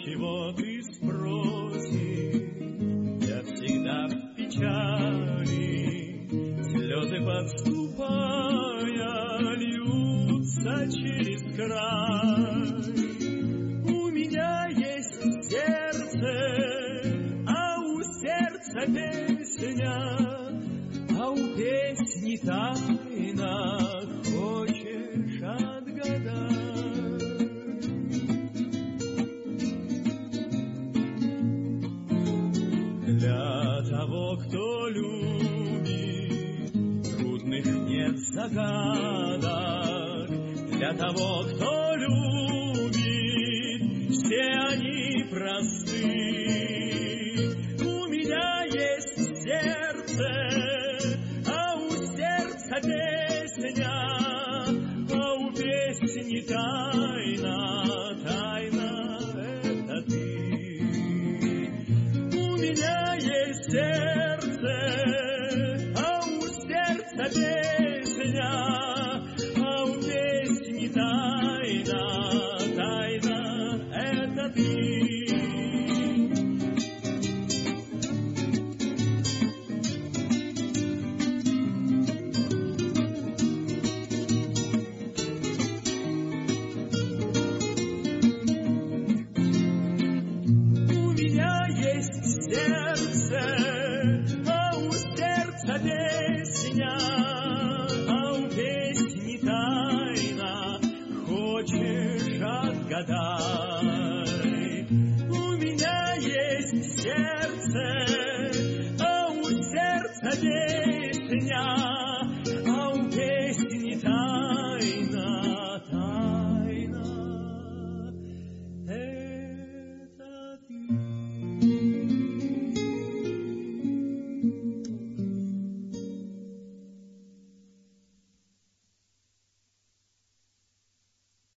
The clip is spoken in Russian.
чего ты спросишь? Я всегда в печали, слезы подступая, льются через край. У меня есть сердце, а у сердца песня, а у песни тайна, хочешь отгадать? Для того, кто любит, трудных нет загадок. Для того, кто любит, все они просты. У меня есть сердце, а у сердца песня, а у песни тайна, тайна — это ты. У меня есть сердце, а у сердца песня, а у песни тайна, тайна — это ты. Сердце, а у сердца песня, а у песни тайна, хочешь отгадай? У меня есть сердце, а у сердца песня,